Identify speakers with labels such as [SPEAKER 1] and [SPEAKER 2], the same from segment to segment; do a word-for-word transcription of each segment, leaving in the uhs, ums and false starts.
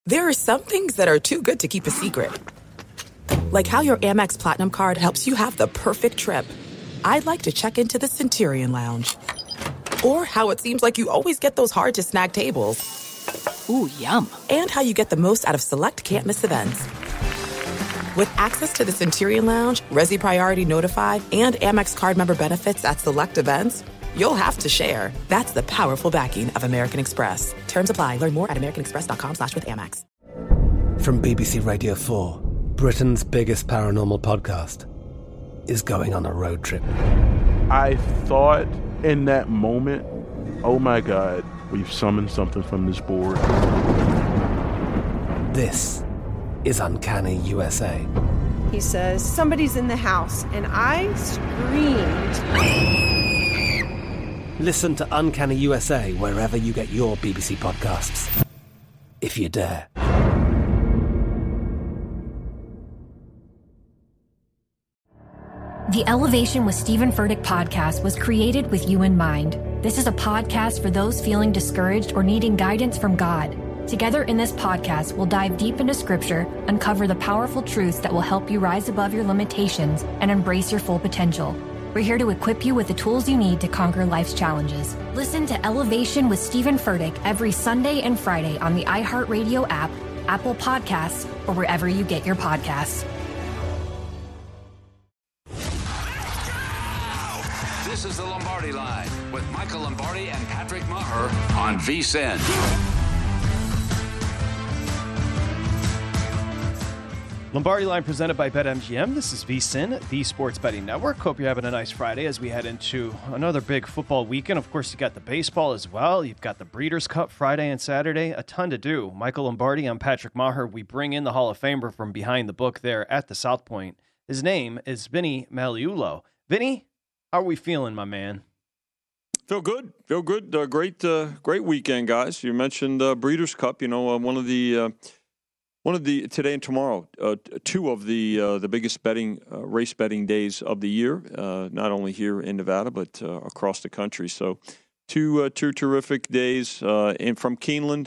[SPEAKER 1] There are some things that are too good to keep a secret. Like how your Amex Platinum card helps you have the perfect trip. I'd like to check into the Centurion Lounge. Or how it seems like you always get those hard-to-snag tables.
[SPEAKER 2] Ooh, yum.
[SPEAKER 1] And how you get the most out of select can't-miss events. With access to the Centurion Lounge, Resi Priority Notified, and Amex card member benefits at select events, you'll have to share. That's the powerful backing of American Express. Terms apply. Learn more at americanexpress.com slash with Amex.
[SPEAKER 3] From B B C Radio four, Britain's biggest paranormal podcast is going on a road trip.
[SPEAKER 4] I thought in that moment, oh my God, we've summoned something from this board.
[SPEAKER 3] This is Uncanny U S A.
[SPEAKER 5] He says, somebody's in the house, and I screamed.
[SPEAKER 3] Listen to Uncanny U S A wherever you get your B B C podcasts, if you dare.
[SPEAKER 6] The Elevation with Stephen Furtick podcast was created with you in mind. This is a podcast for those feeling discouraged or needing guidance from God. Together in this podcast, we'll dive deep into Scripture, uncover the powerful truths that will help you rise above your limitations and embrace your full potential. We're here to equip you with the tools you need to conquer life's challenges. Listen to Elevation with Stephen Furtick every Sunday and Friday on the iHeartRadio app, Apple Podcasts, or wherever you get your podcasts.
[SPEAKER 7] This is the Lombardi Line with Michael Lombardi and Patrick Maher on V S I N.
[SPEAKER 8] Lombardi Line presented by BetMGM. This is V S I N, the Sports Betting Network. Hope you're having a nice Friday as we head into another big football weekend. Of course, you got the baseball as well. You've got the Breeders' Cup Friday and Saturday. A ton to do. Michael Lombardi, I'm Patrick Maher. We bring in the Hall of Famer from behind the book there at the South Point. His name is Vinny Magliulo. Vinny, how are we feeling, my man?
[SPEAKER 9] Feel good. Feel good. Uh, great uh, great weekend, guys. You mentioned uh, Breeders' Cup. You know, uh, one of the uh, one of the today and tomorrow, uh, two of the uh, the biggest betting uh, race betting days of the year. Uh, not only here in Nevada, but uh, across the country. So, two uh, two terrific days uh, in from Keeneland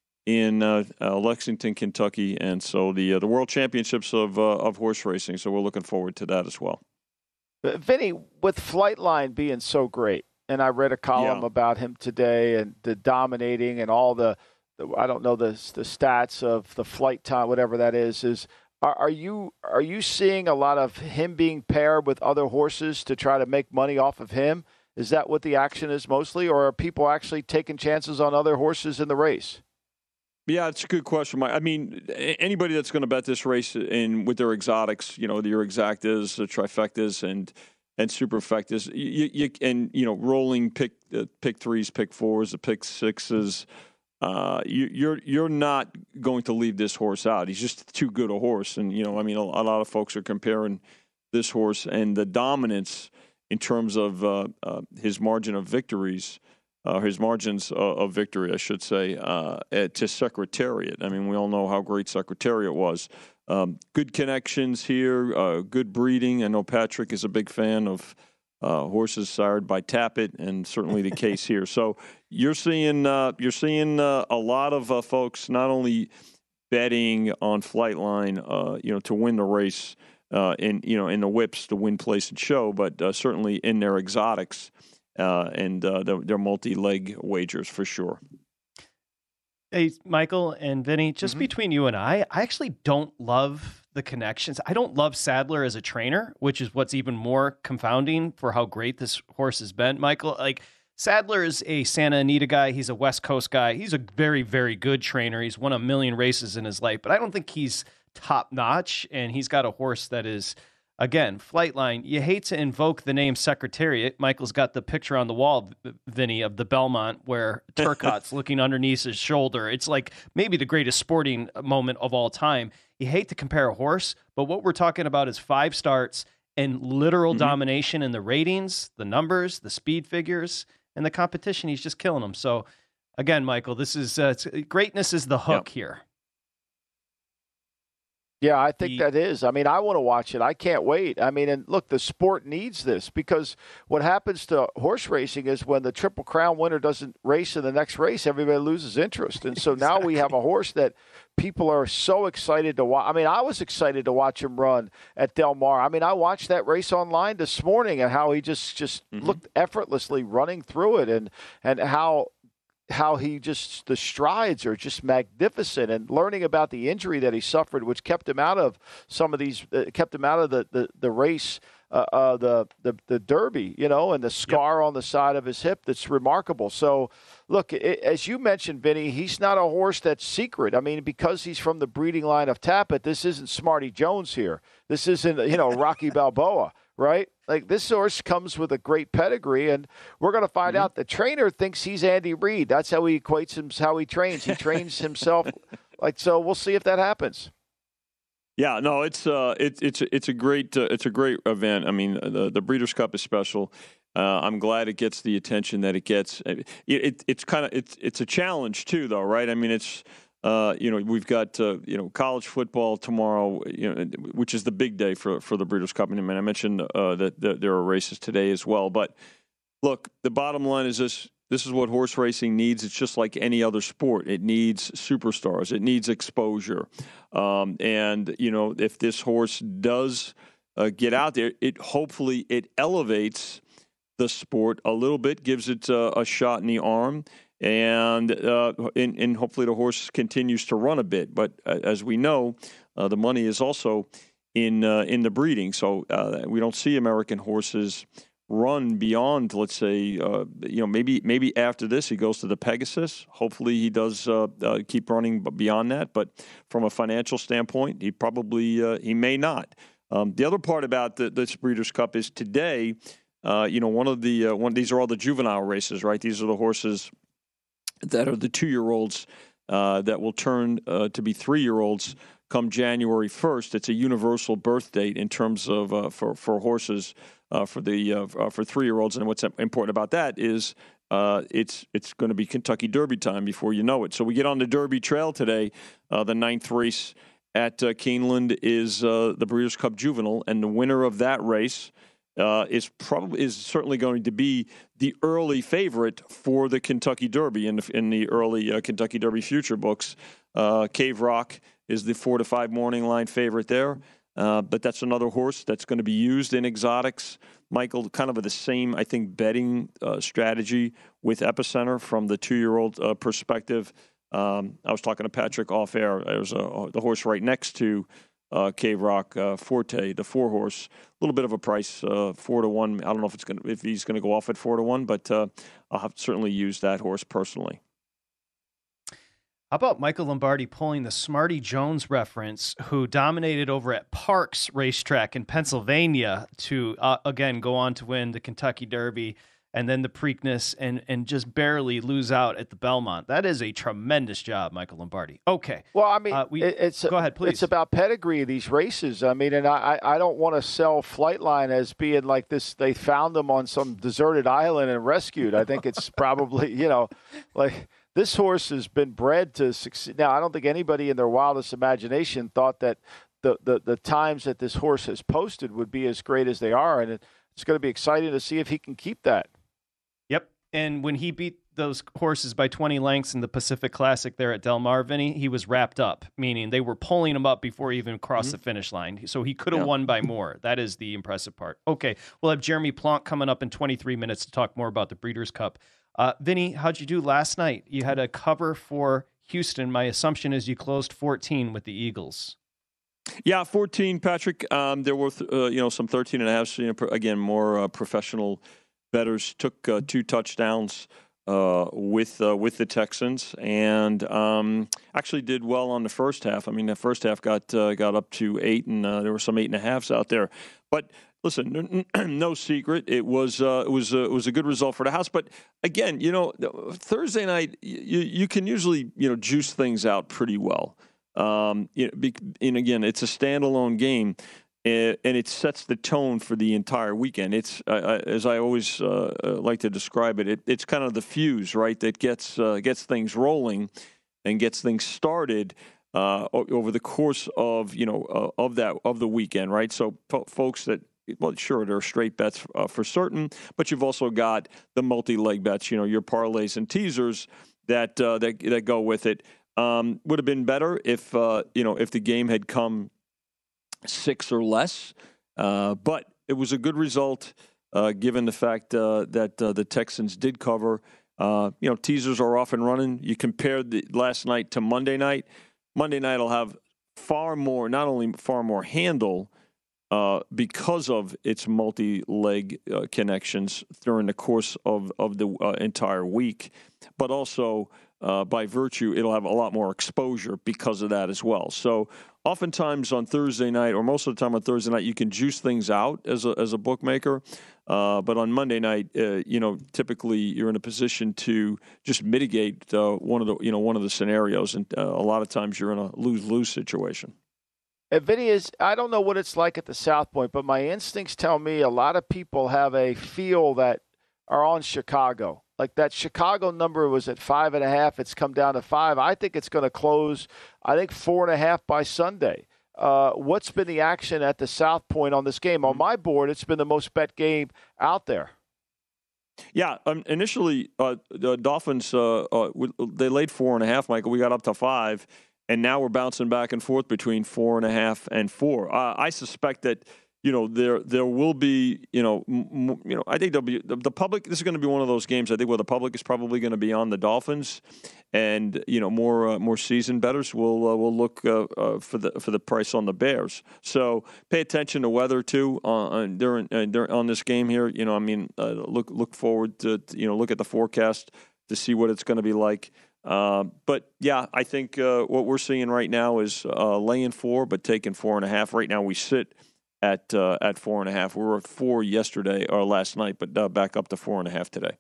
[SPEAKER 9] in uh, uh, Lexington, Kentucky, and so the uh, the World Championships of uh, of horse racing. So we're looking forward to that as well.
[SPEAKER 10] Vinny, with Flightline being so great, and I read a column
[SPEAKER 9] yeah.
[SPEAKER 10] about him today and the dominating and all the, the I don't know the the stats of the flight time, whatever that is. Is are, are you are you seeing a lot of him being paired with other horses to try to make money off of him? Is that what the action is mostly, or are people actually taking chances on other horses in the race?
[SPEAKER 9] Yeah, it's a good question, Mike. I mean, anybody that's going to bet this race in with their exotics, you know, your exactas, the trifectas, and and superfectas, you, you and you know, rolling pick uh, pick threes, pick fours, the pick sixes. Uh, you, you're you're not going to leave this horse out. He's just too good a horse, and you know, I mean, a, a lot of folks are comparing this horse and the dominance in terms of uh, uh, his margin of victories. Uh, his margins uh, of victory, I should say, uh, to Secretariat. I mean, we all know how great Secretariat was. Um, good connections here, uh, good breeding. I know Patrick is a big fan of uh, horses sired by Tappet, and certainly the case here. So you're seeing uh, you're seeing uh, a lot of uh, folks not only betting on Flightline, uh, you know, to win the race, uh, in you know in the whips to win, place, and show, but uh, certainly in their exotics. Uh, and uh, they're, they're multi-leg wagers for sure.
[SPEAKER 8] Hey, Michael and Vinny, just mm-hmm. between you and I, I actually don't love the connections. I don't love Sadler as a trainer, which is what's even more confounding for how great this horse has been. Michael, like Sadler is a Santa Anita guy. He's a West Coast guy. He's a very, very good trainer. He's won a million races in his life, but I don't think he's top notch. And he's got a horse that is, again, Flightline, you hate to invoke the name Secretariat. Michael's got the picture on the wall, Vinny, of the Belmont where Turcotte's looking underneath his shoulder. It's like maybe the greatest sporting moment of all time. You hate to compare a horse, but what we're talking about is five starts and literal mm-hmm. domination in the ratings, the numbers, the speed figures, and the competition. He's just killing them. So, again, Michael, this is uh, greatness is the hook yep. here.
[SPEAKER 10] Yeah, I think that is. I mean, I want to watch it. I can't wait. I mean, and look, the sport needs this because what happens to horse racing is when the Triple Crown winner doesn't race in the next race, everybody loses interest. And so exactly. now we have a horse that people are so excited to watch. I mean, I was excited to watch him run at Del Mar. I mean, I watched that race online this morning and how he just, just mm-hmm. looked effortlessly running through it, and, and how how he just, the strides are just magnificent, and learning about the injury that he suffered, which kept him out of some of these, uh, kept him out of the, the, the race, uh, uh, the, the, the Derby, you know, and the scar yep. on the side of his hip. That's remarkable. So look, it, as you mentioned, Vinny, he's not a horse that's secret. I mean, because he's from the breeding line of Tapit, this isn't Smarty Jones here. This isn't, you know, Rocky Balboa. Right? Like, this horse comes with a great pedigree, and we're going to find mm-hmm. out. The trainer thinks he's Andy Reid. That's how he equates him, how he trains. He trains himself. Like, so we'll see if that happens.
[SPEAKER 9] Yeah, no, it's uh, it, it's it's a great uh, it's a great event. I mean, the the Breeders' Cup is special. Uh, I'm glad it gets the attention that it gets. It, it it's kind of it's it's a challenge too, though, right? I mean, it's. Uh, you know, we've got, uh, you know, college football tomorrow, you know, which is the big day for, for the Breeders' Cup. And I mentioned uh, that, that there are races today as well. But, look, the bottom line is this. This is what horse racing needs. It's just like any other sport. It needs superstars. It needs exposure. Um, and, you know, if this horse does uh, get out there, it hopefully it elevates the sport a little bit, gives it uh, a shot in the arm. And, uh, and and hopefully the horse continues to run a bit. But uh, as we know, uh, the money is also in uh, in the breeding. So uh, we don't see American horses run beyond, let's say, uh, you know, maybe maybe after this he goes to the Pegasus. Hopefully he does uh, uh, keep running beyond that. But from a financial standpoint, he probably uh, he may not. Um, the other part about the, this Breeders' Cup is today. Uh, you know, one of the uh, one. These are all the juvenile races, right? These are the horses that are the two-year-olds uh, that will turn uh, to be three-year-olds come January first. It's a universal birth date in terms of uh, for for horses uh, for the uh, for three-year-olds. And what's important about that is uh, it's it's going to be Kentucky Derby time before you know it. So we get on the Derby Trail today. Uh, the ninth race at uh, Keeneland is uh, the Breeders' Cup Juvenile, and the winner of that race Uh, is probably is certainly going to be the early favorite for the Kentucky Derby in the, in the early uh, Kentucky Derby future books. Uh, Cave Rock is the four to five morning line favorite there, uh, but that's another horse that's going to be used in exotics. Michael, kind of the same, I think, betting uh, strategy with Epicenter from the two-year-old uh, perspective. Um, I was talking to Patrick off air. There's a, the horse right next to Uh, Cave Rock uh, Forte, the four horse, a little bit of a price, uh, four to one. I don't know if it's going if he's going to go off at four to one, but uh, I'll have certainly use that horse personally.
[SPEAKER 8] How about Michael Lombardi pulling the Smarty Jones reference, who dominated over at Parks Racetrack in Pennsylvania to uh, again go on to win the Kentucky Derby and then the Preakness, and and just barely lose out at the Belmont. That is a tremendous job, Michael Lombardi. Okay.
[SPEAKER 10] Well, I mean,
[SPEAKER 8] uh, we,
[SPEAKER 10] it's
[SPEAKER 8] go ahead, please.
[SPEAKER 10] It's about pedigree of these races. I mean, and I, I don't want to sell Flightline as being like this. They found them on some deserted island and rescued. I think it's probably, you know, like this horse has been bred to succeed. Now, I don't think anybody in their wildest imagination thought that the, the, the times that this horse has posted would be as great as they are. And it's going to be exciting to see if he can keep that.
[SPEAKER 8] Yep. And when he beat those horses by twenty lengths in the Pacific Classic there at Del Mar, Vinny, he was wrapped up, meaning they were pulling him up before he even crossed mm-hmm. the finish line. So he could have yeah. won by more. That is the impressive part. Okay, we'll have Jeremy Plonk coming up in twenty-three minutes to talk more about the Breeders' Cup. Uh, Vinny, how'd you do last night? You had a cover for Houston. My assumption is you closed fourteen with the Eagles.
[SPEAKER 9] Yeah, fourteen, Patrick. Um, there were, uh, you know, some thirteen and a half, you know, again, more uh, professional bettors took uh, two touchdowns uh, with uh, with the Texans, and um, actually did well on the first half. I mean, the first half got uh, got up to eight, and uh, there were some eight and a halves out there. But listen, no secret, it was uh, it was uh, it was a good result for the house. But again, you know, Thursday night you you can usually you know juice things out pretty well. Um, you know, be, and again, it's a standalone game. And it sets the tone for the entire weekend. It's, uh, as I always uh, like to describe it, it, it's kind of the fuse, right, that gets uh, gets things rolling and gets things started uh, over the course of you know uh, of that of the weekend, right? So, po- folks that well, sure, there are straight bets uh, for certain, but you've also got the multi-leg bets, you know, your parlays and teasers that uh, that that go with it. Um, would have been better if uh, you know if the game had come six or less, uh, but it was a good result uh, given the fact uh, that uh, the Texans did cover. Uh, you know, teasers are off and running. You compared the last night to Monday night. Monday night will have far more, not only far more handle uh, because of its multi-leg uh, connections during the course of, of the uh, entire week, but also uh, by virtue, it'll have a lot more exposure because of that as well. So oftentimes on Thursday night, or most of the time on Thursday night, you can juice things out as a, as a bookmaker. Uh, but on Monday night, uh, you know, typically you're in a position to just mitigate uh, one of the, you know, one of the scenarios, and uh, a lot of times you're in a lose-lose situation.
[SPEAKER 10] And Vinny, is I don't know what it's like at the South Point, but my instincts tell me a lot of people have a feel that are on Chicago. Like that Chicago number was at five and a half. It's come down to five. I think it's going to close, I think, four and a half by Sunday. Uh, what's been the action at the South Point on this game? On my board, it's been the most bet game out there.
[SPEAKER 9] Yeah, um, initially uh, the Dolphins uh, uh, they laid four and a half. Michael, we got up to five, and now we're bouncing back and forth between four and a half and four. Uh, I suspect that you know there there will be you know m- you know I think there'll be the, the public. This is going to be one of those games I think where the public is probably going to be on the Dolphins. And you know, more uh, more seasoned bettors will uh, will look uh, uh, for the for the price on the Bears. So pay attention to weather too uh, during, uh, during on this game here. You know, I mean, uh, look look forward to you know look at the forecast to see what it's going to be like. Uh, but yeah, I think uh, what we're seeing right now is uh, laying four, but taking four and a half. Right now, we sit at uh, at four and a half. We were at four yesterday or last night, but uh, back up to four and a half today.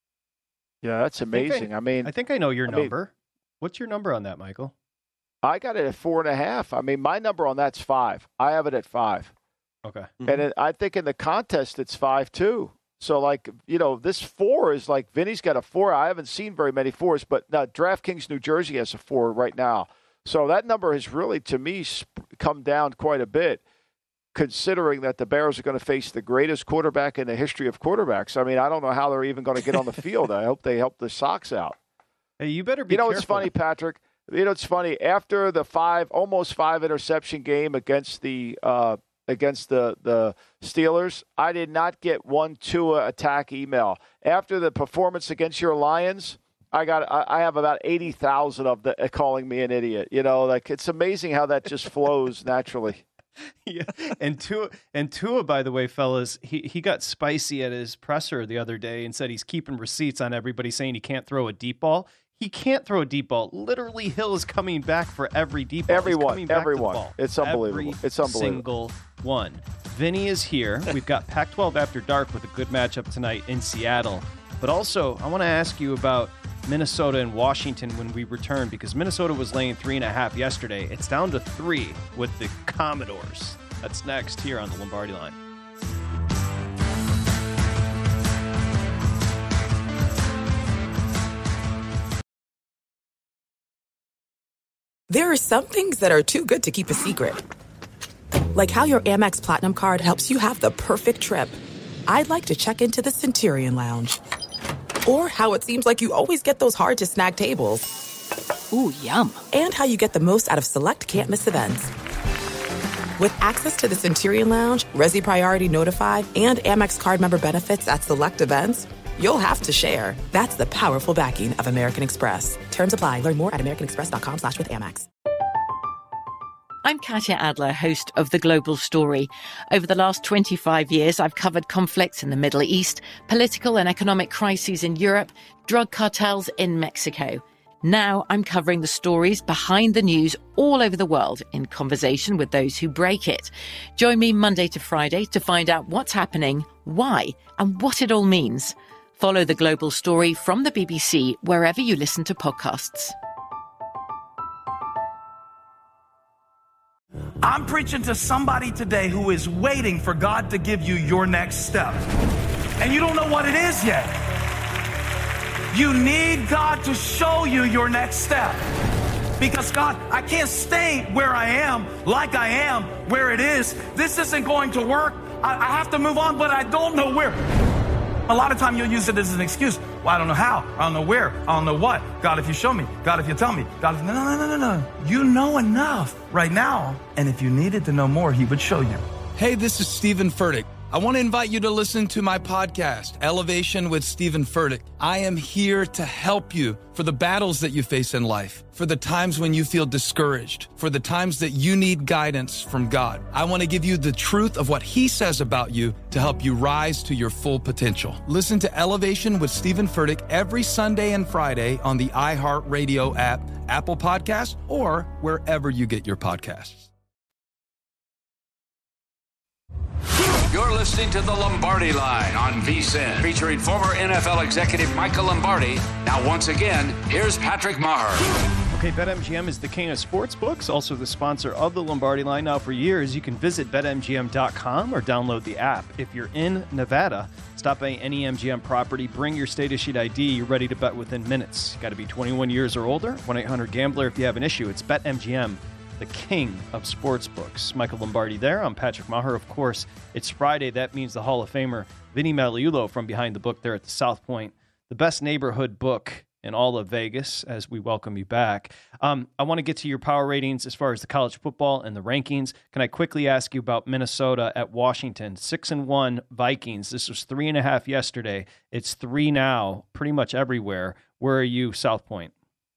[SPEAKER 10] Yeah, that's amazing. I, I mean,
[SPEAKER 8] I think I know your
[SPEAKER 10] I
[SPEAKER 8] number.
[SPEAKER 10] Mean,
[SPEAKER 8] What's your number on that, Michael?
[SPEAKER 10] I got it at four and a half. I mean, my number on that's five. I have it at five.
[SPEAKER 8] Okay.
[SPEAKER 10] Mm-hmm. And it, I think in the contest it's five too. So like you know, this four is like Vinny's got a four. I haven't seen very many fours, but now DraftKings New Jersey has a four right now. So that number has really, to me, come down quite a bit, considering that the Bears are going to face the greatest quarterback in the history of quarterbacks. I mean, I don't know how they're even going to get on the field. I hope they help the Sox out.
[SPEAKER 8] Hey, you better be
[SPEAKER 10] You know,
[SPEAKER 8] careful.
[SPEAKER 10] It's funny, Patrick. You know, it's funny. After the five, almost five interception game against the uh, against the, the Steelers, I did not get one Tua attack email. After the performance against your Lions, I got I have about eighty thousand of the uh, calling me an idiot. You know, like it's amazing how that just flows naturally.
[SPEAKER 8] Yeah, and Tua, and Tua, by the way, fellas, he, he got spicy at his presser the other day and said he's keeping receipts on everybody saying he can't throw a deep ball. He can't throw a deep ball. Literally, Hill is coming back for every deep ball.
[SPEAKER 10] Everyone, everyone. It's unbelievable.
[SPEAKER 8] Every
[SPEAKER 10] it's unbelievable.
[SPEAKER 8] Single one. Vinny is here. We've got Pac twelve After Dark with a good matchup tonight in Seattle. But also, I want to ask you about Minnesota and Washington when we return, because Minnesota was laying three and a half yesterday. It's down to three with the Commodores. That's next here on the Lombardi Line.
[SPEAKER 1] There are some things that are too good to keep a secret. Like how your Amex Platinum card helps you have the perfect trip. I'd like to check into the Centurion Lounge. Or how it seems like you always get those hard-to-snag tables.
[SPEAKER 2] Ooh, yum.
[SPEAKER 1] And how you get the most out of select can't-miss events. With access to the Centurion Lounge, Resi Priority Notified, and Amex card member benefits at select events, you'll have to share. That's the powerful backing of American Express. Terms apply. Learn more at americanexpress.com slash with Amex.
[SPEAKER 2] I'm Katya Adler, host of The Global Story. Over the last twenty-five years, I've covered conflicts in the Middle East, political and economic crises in Europe, drug cartels in Mexico. Now I'm covering the stories behind the news all over the world in conversation with those who break it. Join me Monday to Friday to find out what's happening, why, and what it all means. Follow The Global Story from the B B C wherever you listen to podcasts.
[SPEAKER 11] I'm preaching to somebody today who is waiting for God to give you your next step. And you don't know what it is yet. You need God to show you your next step. Because God, I can't stay where I am, like I am, where it is. This isn't going to work. I, I have to move on, but I don't know where. A lot of time you'll use it as an excuse. Well, I don't know how. I don't know where. I don't know what. God, if you show me. God, if you tell me. God, if... No, no, no, no, no. You know enough right now. And if you needed to know more, he would show you.
[SPEAKER 12] Hey, this is Stephen Furtick. I want to invite you to listen to my podcast, Elevation with Stephen Furtick. I am here to help you for the battles that you face in life, for the times when you feel discouraged, for the times that you need guidance from God. I want to give you the truth of what he says about you to help you rise to your full potential. Listen to Elevation with Stephen Furtick every Sunday and Friday on the iHeartRadio app, Apple Podcasts, or wherever you get your podcasts.
[SPEAKER 7] You're listening to The Lombardi Line on V S I N, featuring former N F L executive Michael Lombardi. Now, once again, here's Patrick Maher.
[SPEAKER 8] Okay, BetMGM is the king of sports books, also the sponsor of The Lombardi Line. Now, for years, you can visit bet M G M dot com or download the app. If you're in Nevada, stop by any M G M property, bring your state-issued I D, you're ready to bet within minutes. You got to be twenty-one years or older, one eight hundred gambler if you have an issue. It's BetMGM, the king of sports books. Michael Lombardi there. I'm Patrick Maher. Of course, it's Friday. That means the Hall of Famer Vinny Magliulo from Behind the Book there at the South Point, the best neighborhood book in all of Vegas, as we welcome you back. Um, I want to get to your power ratings as far as the college football and the rankings. Can I quickly ask you about Minnesota at Washington? Six and one Vikings. This was three and a half yesterday. It's three now, pretty much everywhere. Where are you, South Point?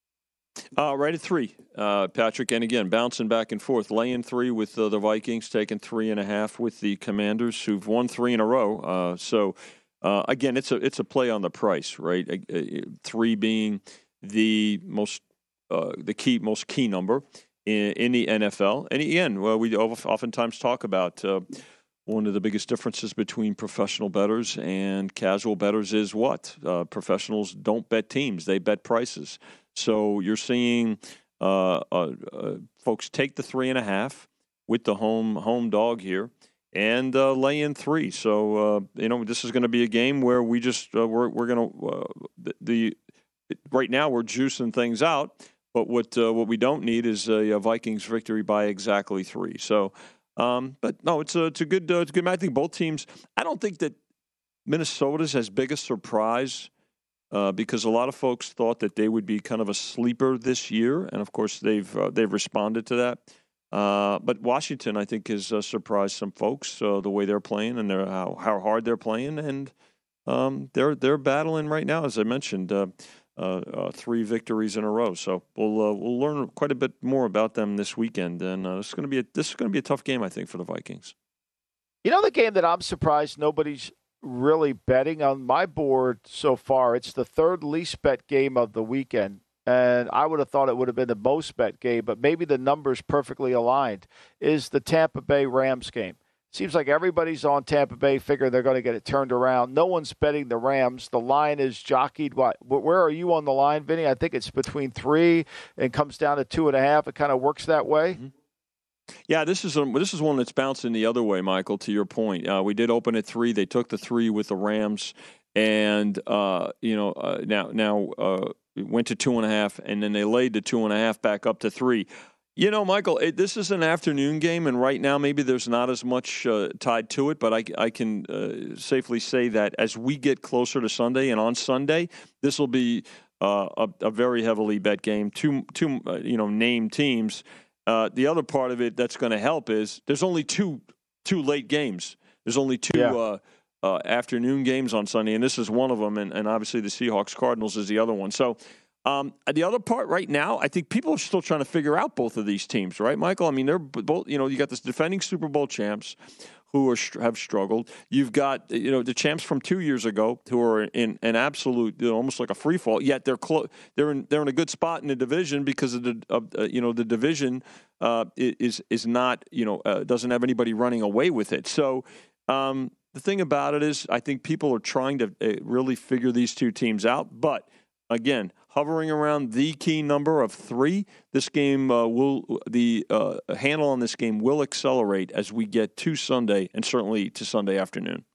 [SPEAKER 9] Uh, right at three, uh, Patrick. And again, bouncing back and forth. Laying three with uh, the Vikings, taking three and a half with the Commanders, who've won three in a row. Uh, so, uh, again, it's a it's a play on the price, right? Uh, three being the most uh, the key most key number in, in the N F L. And again, well, we oftentimes talk about uh, one of the biggest differences between professional bettors and casual bettors is what? Uh, professionals don't bet teams; they bet prices. So you're seeing uh, uh, uh, folks take the three and a half with the home home dog here and uh, lay in three. So uh, you know this is going to be a game where we just uh, we're we're going to uh, the, the right now we're juicing things out. But what uh, what we don't need is a, a Vikings victory by exactly three. So, um, but no, it's a it's a good uh, it's a good match. I think both teams. I don't think that Minnesota's as big a surprise. Uh, because a lot of folks thought that they would be kind of a sleeper this year, and of course they've uh, they've responded to that. Uh, but Washington, I think, has uh, surprised some folks uh, the way they're playing and their, how how hard they're playing, and um, they're they're battling right now, as I mentioned, uh, uh, uh, three victories in a row. So we'll uh, we'll learn quite a bit more about them this weekend, and uh, it's going to be a, this is going to be a tough game, I think, for the Vikings.
[SPEAKER 10] You know, the game that I'm surprised nobody's really betting on my board so far, it's the third least bet game of the weekend, and I would have thought it would have been the most bet game, but maybe the numbers perfectly aligned, is the Tampa Bay Rams game. Seems like everybody's on Tampa Bay, figuring they're going to get it turned around. No one's betting the Rams. The line is jockeyed. What? Where are you on the line, Vinny? I think it's between three and comes down to two and a half. It kind of works that way.
[SPEAKER 9] Mm-hmm. Yeah, this is a, this is one that's bouncing the other way, Michael, to your point. Uh, we did open at three. They took the three with the Rams, and, uh, you know, uh, now now uh, went to two and a half, and then they laid the two and a half back up to three. You know, Michael, it, this is an afternoon game, and right now maybe there's not as much uh, tied to it, but I, I can uh, safely say that as we get closer to Sunday, and on Sunday, this will be uh, a, a very heavily bet game. Two, two uh, you know, named teams. Uh, the other part of it that's going to help is there's only two two late games. There's only two yeah. uh, uh, afternoon games on Sunday, and this is one of them, and, and obviously the Seahawks-Cardinals is the other one. So um, the other part right now, I think people are still trying to figure out both of these teams, right, Michael? I mean, they're both, you know, you got this defending Super Bowl champs who are have struggled. You've got, you know, the champs from two years ago who are in an absolute, you know, almost like a free fall. Yet they're close. They're in they're in a good spot in the division because of the of, uh, you know the division uh, is is not you know uh, doesn't have anybody running away with it. So um, the thing about it is, I think people are trying to uh, really figure these two teams out. But again, hovering around the key number of three, this game uh, will the uh, handle on this game will accelerate as we get to Sunday and certainly to Sunday afternoon.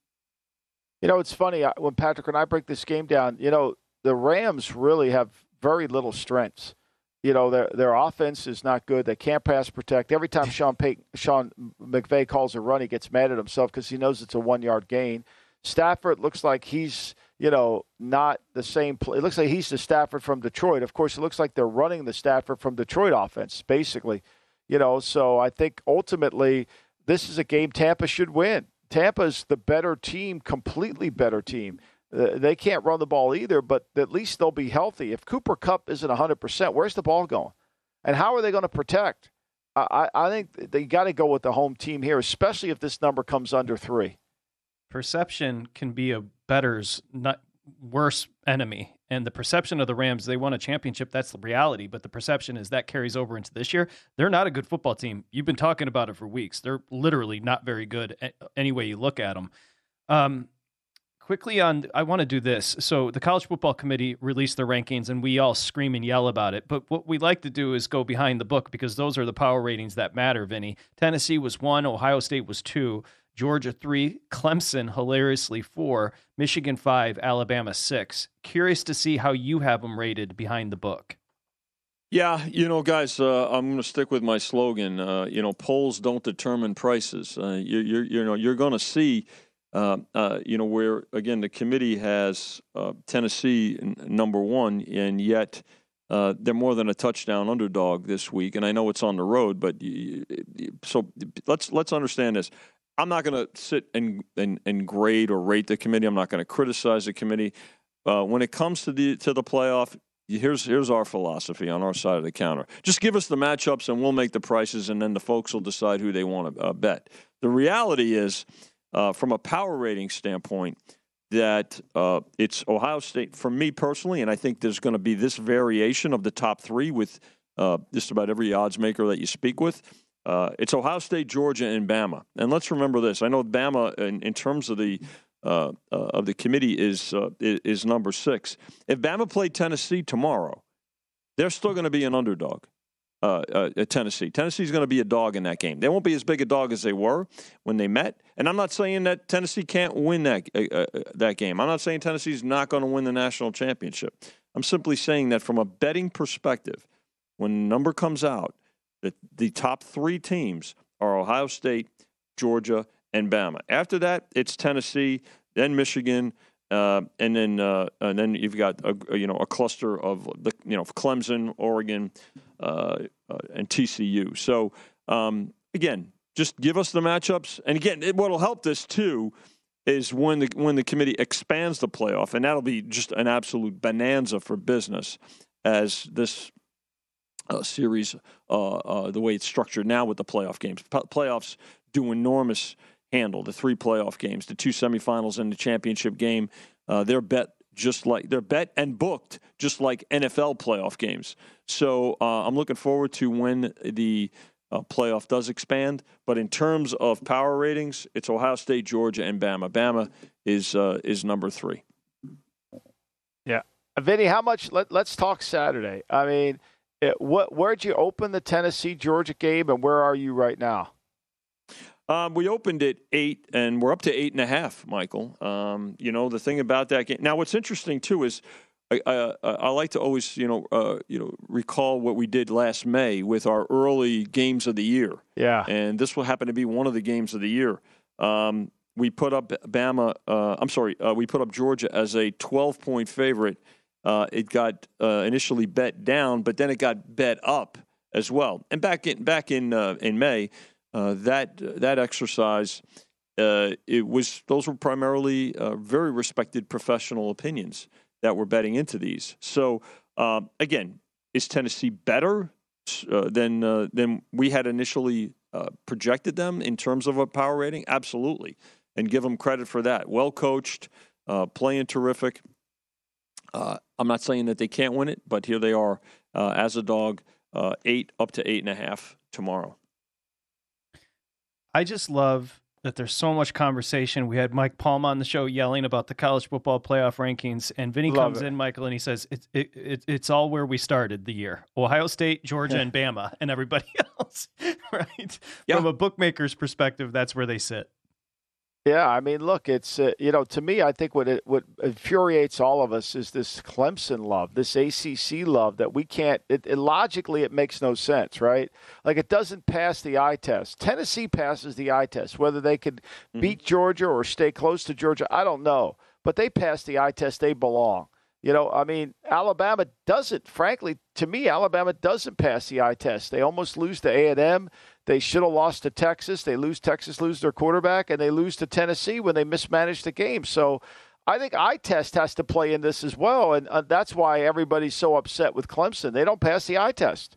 [SPEAKER 10] You know, it's funny when Patrick and I break this game down. You know, the Rams really have very little strengths. You know, their their offense is not good. They can't pass protect. Every time Sean Payton, Sean McVay calls a run, he gets mad at himself because he knows it's a one yard gain. Stafford looks like he's you know, not the same play. It looks like he's the Stafford from Detroit. Of course, it looks like they're running the Stafford from Detroit offense, basically. You know, so I think ultimately this is a game Tampa should win. Tampa's the better team, completely better team. Uh, they can't run the ball either, but at least they'll be healthy. If Cooper Kupp isn't one hundred percent, where's the ball going? And how are they going to protect? I, I think they got to go with the home team here, especially if this number comes under three.
[SPEAKER 8] Perception can be a bettor's not worse enemy. And the perception of the Rams, they won a championship. That's the reality. But the perception is that carries over into this year. They're not a good football team. You've been talking about it for weeks. They're literally not very good any way you look at them. Um, quickly on, I want to do this. So the College Football Committee released their rankings, and we all scream and yell about it. But what we like to do is go behind the book, because those are the power ratings that matter, Vinny. Tennessee was one. Ohio State was two. Georgia three, Clemson hilariously four, Michigan five, Alabama six. Curious to see how you have them rated behind the book.
[SPEAKER 9] Yeah, you know, guys, uh, I'm going to stick with my slogan. Uh, you know, polls don't determine prices. Uh, you, you're, you know, you're going to see, uh, uh, you know, where again the committee has uh, Tennessee n- number one, and yet uh, they're more than a touchdown underdog this week. And I know it's on the road, but you, so let's let's understand this. I'm not going to sit and, and and grade or rate the committee. I'm not going to criticize the committee. Uh, when it comes to the to the playoff, here's here's our philosophy on our side of the counter. Just give us the matchups, and we'll make the prices, and then the folks will decide who they want to uh, bet. The reality is, uh, from a power rating standpoint, that uh, it's Ohio State, for me personally, and I think there's going to be this variation of the top three with uh, just about every odds maker that you speak with. Uh, it's Ohio State, Georgia, and Bama. And let's remember this. I know Bama, in, in terms of the uh, uh, of the committee, is, uh, is is number six. If Bama played Tennessee tomorrow, they're still going to be an underdog uh, uh, at Tennessee. Tennessee's going to be a dog in that game. They won't be as big a dog as they were when they met. And I'm not saying that Tennessee can't win that uh, uh, that game. I'm not saying Tennessee's not going to win the national championship. I'm simply saying that from a betting perspective, when the number comes out, The, the top three teams are Ohio State, Georgia, and Bama. After that, it's Tennessee, then Michigan, uh, and then uh, and then you've got a, a, you know a cluster of the you know Clemson, Oregon, uh, uh, and T C U. So um, again, just give us the matchups, and again, it, what'll help this too is when the when the committee expands the playoff, and that'll be just an absolute bonanza for business as this. Uh, series, uh, uh, the way it's structured now with the playoff games. P- playoffs do enormous handle, the three playoff games, the two semifinals and the championship game. Uh, they're bet just like they're bet and booked just like N F L playoff games. So uh, I'm looking forward to when the uh, playoff does expand. But in terms of power ratings, it's Ohio State, Georgia, and Bama. Bama is uh, is number three.
[SPEAKER 10] Yeah, Vinny, how much? Let, let's talk Saturday. I mean. It, what, where'd you open the Tennessee-Georgia game, and where are you right now?
[SPEAKER 9] Um, we opened at eight, and we're up to eight and a half, Michael. Um, you know, the thing about that game. Now, what's interesting, too, is I, I, I like to always, you know, uh, you know, recall what we did last May with our early games of the year.
[SPEAKER 10] Yeah.
[SPEAKER 9] And this will happen to be one of the games of the year. Um, we put up Bama uh, – I'm sorry, uh, we put up Georgia as a twelve-point favorite. Uh, it got uh, initially bet down, but then it got bet up as well. And back in back in uh, in May, uh, that that exercise, uh, it was those were primarily uh, very respected professional opinions that were betting into these. So uh, again, is Tennessee better uh, than uh, than we had initially uh, projected them in terms of a power rating? Absolutely, and give them credit for that. Well coached, uh, playing terrific. Uh, I'm not saying that they can't win it, but here they are uh, as a dog, uh, eight up to eight and a half tomorrow.
[SPEAKER 8] I just love that there's so much conversation. We had Mike Palma on the show yelling about the college football playoff rankings, and Vinny
[SPEAKER 10] love
[SPEAKER 8] comes
[SPEAKER 10] it.
[SPEAKER 8] in, Michael, and he says it, it, it, it's all where we started the year: Ohio State, Georgia,
[SPEAKER 10] Yeah.
[SPEAKER 8] and Bama, and everybody else. Right?
[SPEAKER 9] Yeah.
[SPEAKER 8] From a bookmaker's perspective, that's where they sit.
[SPEAKER 10] Yeah, I mean, look, it's uh, you know, to me, I think what it, what infuriates all of us is this Clemson love, this A C C love that we can't. It, it, logically, it makes no sense, right? Like it doesn't pass the eye test. Tennessee passes the eye test. Whether they could mm-hmm. beat Georgia or stay close to Georgia, I don't know. but they pass the eye test, they belong. You know, I mean, Alabama doesn't, frankly, to me, Alabama doesn't pass the eye test. They almost lose to A and M. They should have lost to Texas. They lose, Texas lose their quarterback, and they lose to Tennessee when they mismanaged the game. So I think eye test has to play in this as well, and uh, that's why everybody's so upset with Clemson. They don't pass the eye test.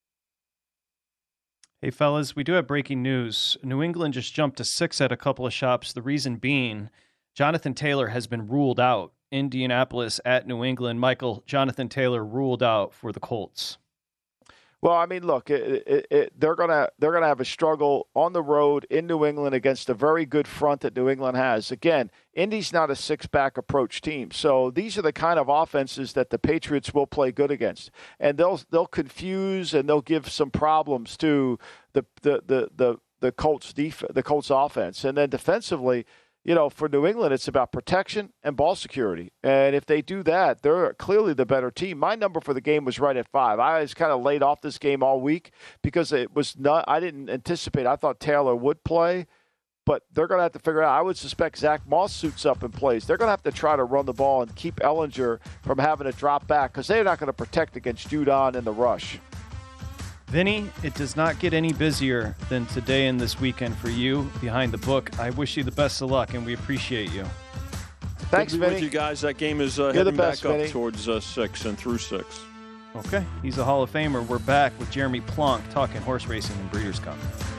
[SPEAKER 8] Hey, fellas, we do have breaking news. New England just jumped to six at a couple of shops. The reason being, Jonathan Taylor has been ruled out. Indianapolis at New England. Michael, Jonathan Taylor ruled out for the Colts.
[SPEAKER 10] Well, I mean, look, it, it, it, they're gonna they're gonna have a struggle on the road in New England against a very good front that New England has. Again, Indy's not a six-back approach team, so these are the kind of offenses that the Patriots will play good against, and they'll they'll confuse and they'll give some problems to the the the the, the Colts def- the Colts offense, and then defensively. You know, for New England, it's about protection and ball security. And if they do that, they're clearly the better team. My number for the game was right at five. I was kind of laid off this game all week because it was not, I didn't anticipate. I thought Taylor would play, but they're going to have to figure out. I would suspect Zach Moss suits up and plays. They're going to have to try to run the ball and keep Ellinger from having to drop back because they're not going to protect against Judon in the rush.
[SPEAKER 8] Vinny, it does not get any busier than today and this weekend for you behind the book. I wish you the best of luck, and we appreciate you.
[SPEAKER 10] Thanks,
[SPEAKER 9] Good to be
[SPEAKER 10] Vinny.
[SPEAKER 9] with you guys. That game is uh, heading best, back Vinny. up towards uh, six and through six.
[SPEAKER 8] Okay, he's a Hall of Famer. We're back with Jeremy Plonk talking horse racing and Breeders' Cup.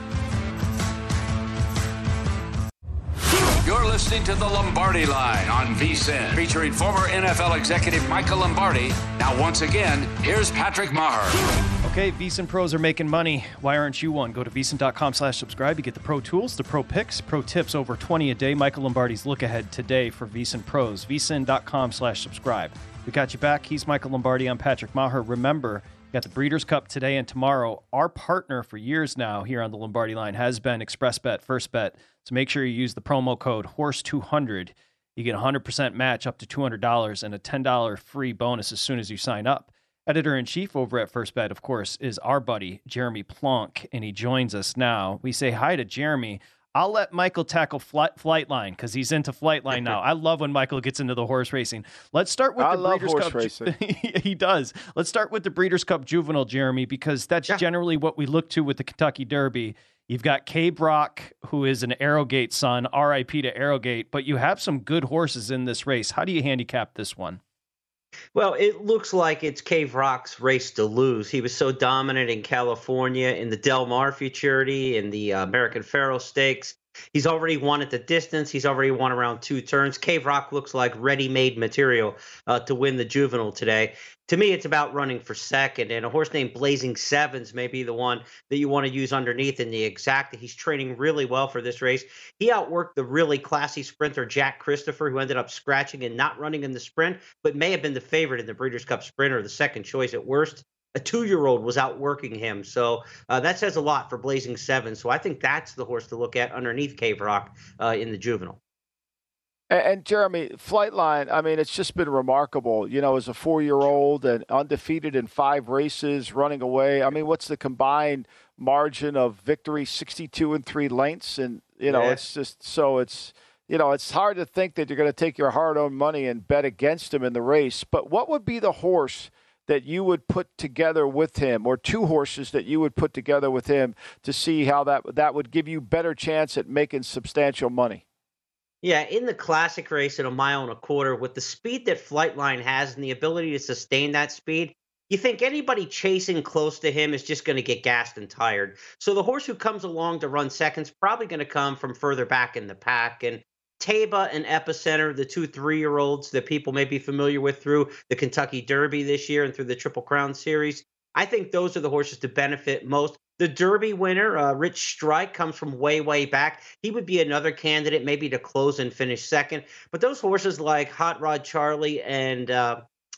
[SPEAKER 7] You're listening to the Lombardi Line on V S I N, featuring former N F L executive Michael Lombardi. Now, once again, here's Patrick Maher.
[SPEAKER 8] Okay, V S I N pros are making money. Why aren't you one? Go to VSiN.com slash subscribe. You get the pro tools, the pro picks, pro tips, over twenty a day. Michael Lombardi's look ahead today for V S I N pros. VSiN.com slash subscribe. We got you back. He's Michael Lombardi. I'm Patrick Maher. Remember, you got the Breeders' Cup today and tomorrow. Our partner for years now here on the Lombardi Line has been ExpressBet, First Bet. So make sure you use the promo code horse two hundred. You get a one hundred percent match up to two hundred dollars and a ten dollars free bonus as soon as you sign up. Editor-in-chief over at First Bet, of course, is our buddy, Jeremy Plonk, and he joins us now. We say hi to Jeremy. I'll let Michael tackle flight, Flightline because he's into Flightline now. I love when Michael gets into the horse racing. Let's start with
[SPEAKER 10] I
[SPEAKER 8] the
[SPEAKER 10] love
[SPEAKER 8] Breeders'
[SPEAKER 10] horse
[SPEAKER 8] Cup.
[SPEAKER 10] Racing.
[SPEAKER 8] He does. Let's start with the Breeders' Cup Juvenile, Jeremy, because that's yeah. generally what we look to with the Kentucky Derby. You've got Cave Rock, who is an Arrowgate son, R I P to Arrowgate, but you have some good horses in this race. How do you handicap this one?
[SPEAKER 13] Well, it looks like it's Cave Rock's race to lose. He was so dominant in California, in the Del Mar Futurity, in the uh, American Pharoah Stakes. He's already won at the distance. He's already won around two turns. Cave Rock looks like ready-made material uh, to win the Juvenile today. To me, it's about running for second, and a horse named Blazing Sevens may be the one that you want to use underneath in the Exacta. He's training really well for this race. He outworked the really classy sprinter Jack Christopher, who ended up scratching and not running in the sprint, but may have been the favorite in the Breeders' Cup Sprint, or the second choice at worst. A two-year-old was outworking him, so uh, that says a lot for Blazing Sevens. So I think that's the horse to look at underneath Cave Rock uh, in the Juvenile.
[SPEAKER 10] And, and Jeremy, Flightline, I mean, it's just been remarkable. You know, as a four-year-old and undefeated in five races, running away. I mean, what's the combined margin of victory? sixty-two and three lengths, and you know, yeah. it's just so it's. You know, it's hard to think that you're going to take your hard-earned money and bet against him in the race. But what would be the horse that you would put together with him, or two horses that you would put together with him to see how that that would give you better chance at making substantial money?
[SPEAKER 13] Yeah, in the classic race at a mile and a quarter, with the speed that Flightline has and the ability to sustain that speed, you think anybody chasing close to him is just going to get gassed and tired. So the horse who comes along to run second is probably going to come from further back in the pack. And Taba and Epicenter, the two three-year-olds that people may be familiar with through the Kentucky Derby this year and through the Triple Crown Series, I think those are the horses to benefit most. The Derby winner, uh, Rich Strike, comes from way, way back. He would be another candidate maybe to close and finish second. But those horses like Hot Rod Charlie and uh,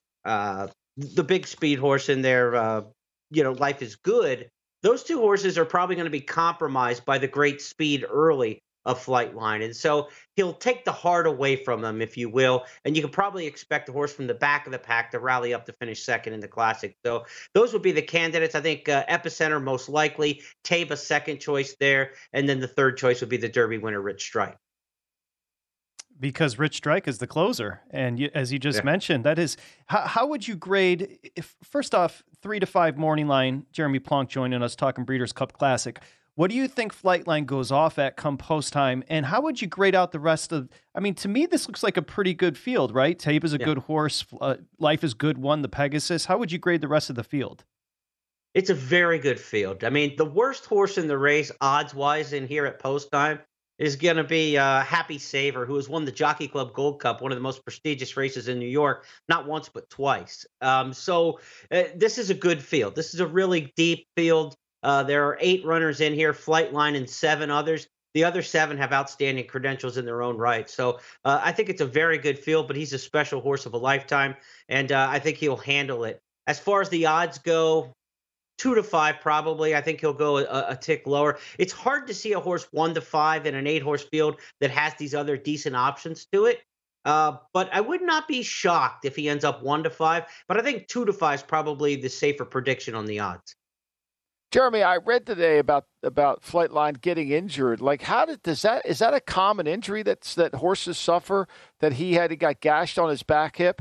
[SPEAKER 13] uh, the big speed horse in there, uh, you know, Life is Good, those two horses are probably going to be compromised by the great speed early of Flightline. And so he'll take the heart away from them, if you will. And you can probably expect a horse from the back of the pack to rally up to finish second in the Classic. So those would be the candidates. I think uh, Epicenter most likely, Taba second choice there, and then the third choice would be the Derby winner, Rich Strike.
[SPEAKER 8] Because Rich Strike is the closer. And you, as you just
[SPEAKER 13] Yeah.
[SPEAKER 8] mentioned, that is, how, how would you grade, if first off, three to five morning line, Jeremy Plonk joining us talking Breeders' Cup Classic. What do you think Flightline goes off at come post time? And how would you grade out the rest of, I mean, to me, this looks like a pretty good field, right? Tape is a
[SPEAKER 13] Yeah.
[SPEAKER 8] good horse. Uh, Life is Good won the Pegasus. How would you grade the rest of the field?
[SPEAKER 13] It's a very good field. I mean, the worst horse in the race, odds-wise, in here at post time is going to be uh, Happy Saver, who has won the Jockey Club Gold Cup, one of the most prestigious races in New York, not once but twice. Um, so uh, this is a good field. This is a really deep field. Uh, there are eight runners in here, Flightline and seven others. The other seven have outstanding credentials in their own right. So uh, I think it's a very good field, but he's a special horse of a lifetime, and uh, I think he'll handle it. As far as the odds go, two to five probably. I think he'll go a, a tick lower. It's hard to see a horse one to five in an eight-horse field that has these other decent options to it. Uh, but I would not be shocked if he ends up one to five. But I think two to five is probably the safer prediction on the odds.
[SPEAKER 10] Jeremy, I read today about about Flightline getting injured. Like, how did does that is that a common injury that's that horses suffer? That he had he got gashed on his back hip?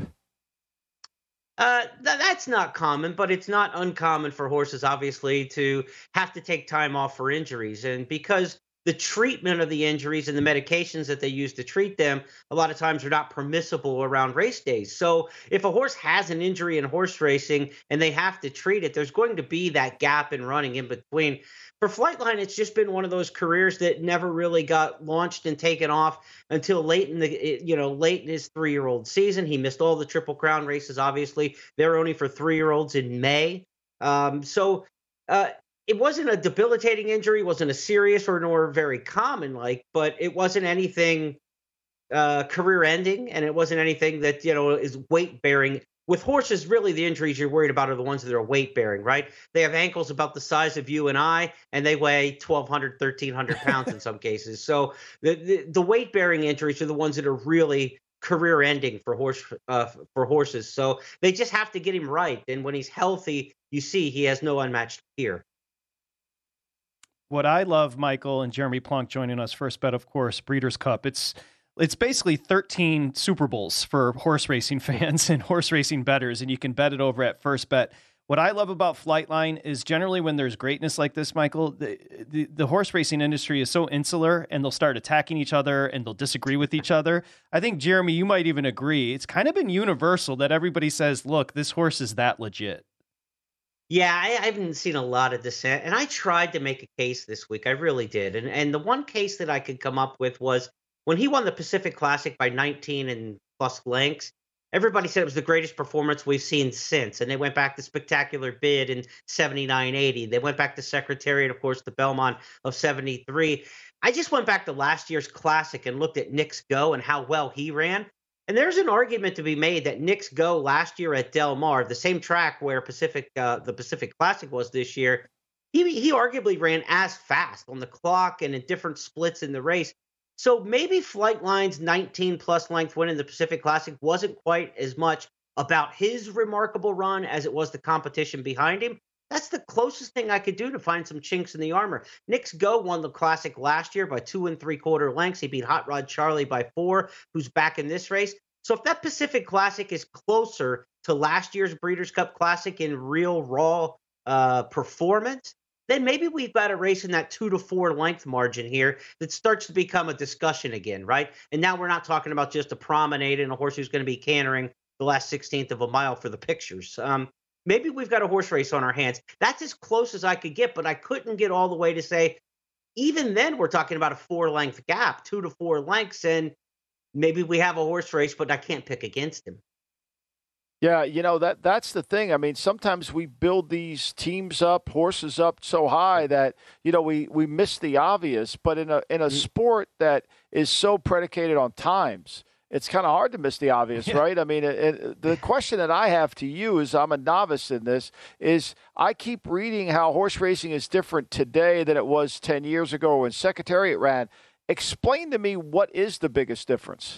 [SPEAKER 13] Uh, th- that's not common, but it's not uncommon for horses, obviously, to have to take time off for injuries. And because the treatment of the injuries and the medications that they use to treat them, a lot of times are not permissible around race days. So if a horse has an injury in horse racing and they have to treat it, there's going to be that gap in running in between. For Flightline, it's just been one of those careers that never really got launched and taken off until late in the, you know, late in his three-year-old season. He missed all the Triple Crown races, obviously. They're only for three-year-olds in May. Um, so uh, it wasn't a debilitating injury, wasn't a serious or nor very common, like, but it wasn't anything uh, career-ending, and it wasn't anything that, you know, is weight-bearing. With horses, really, the injuries you're worried about are the ones that are weight-bearing, right? They have ankles about the size of you and I, and they weigh twelve hundred, thirteen hundred pounds in some cases. So the, the, the weight-bearing injuries are the ones that are really career-ending for horse uh, for horses. So they just have to get him right. And when he's healthy, you see he has no unmatched peer.
[SPEAKER 8] What I love, Michael and Jeremy Plonk joining us, First Bet, of course, Breeders' Cup. It's It's basically thirteen Super Bowls for horse racing fans and horse racing bettors, and you can bet it over at First Bet. What I love about Flightline is generally when there's greatness like this, Michael, the, the, the horse racing industry is so insular, and they'll start attacking each other and they'll disagree with each other. I think, Jeremy, you might even agree. It's kind of been universal that everybody says, look, this horse is that legit.
[SPEAKER 13] Yeah, I, I haven't seen a lot of dissent, and I tried to make a case this week. I really did. And, and the one case that I could come up with was when he won the Pacific Classic by nineteen and plus lengths, everybody said it was the greatest performance we've seen since. And they went back to Spectacular Bid in seventy-nine eighty. They went back to Secretariat, of course, the Belmont of seventy-three. I just went back to last year's Classic and looked at Knicks Go and how well he ran. And there's an argument to be made that Knicks Go last year at Del Mar, the same track where Pacific, uh, the Pacific Classic was this year, he, he arguably ran as fast on the clock and in different splits in the race. So maybe Flightline's nineteen plus length win in the Pacific Classic wasn't quite as much about his remarkable run as it was the competition behind him. That's the closest thing I could do to find some chinks in the armor. Knicks Go won the Classic last year by two and three quarter lengths. He beat Hot Rod Charlie by four, who's back in this race. So if that Pacific Classic is closer to last year's Breeders' Cup Classic in real raw uh, performance, then maybe we've got a race in that two to four length margin here that starts to become a discussion again, right? And now we're not talking about just a promenade and a horse who's going to be cantering the last sixteenth of a mile for the pictures. Um, maybe we've got a horse race on our hands. That's as close as I could get, but I couldn't get all the way to say, even then we're talking about a four length gap, two to four lengths, and maybe we have a horse race, but I can't pick against him.
[SPEAKER 10] Yeah, you know, that that's the thing. I mean, sometimes we build these teams up, horses up so high that, you know, we, we miss the obvious. But in a in a sport that is so predicated on times, it's kind of hard to miss the obvious, yeah. right? I mean, it, it, the question that I have to you is, I'm a novice in this, is I keep reading how horse racing is different today than it was ten years ago when Secretariat ran. Explain to me, what is the biggest difference?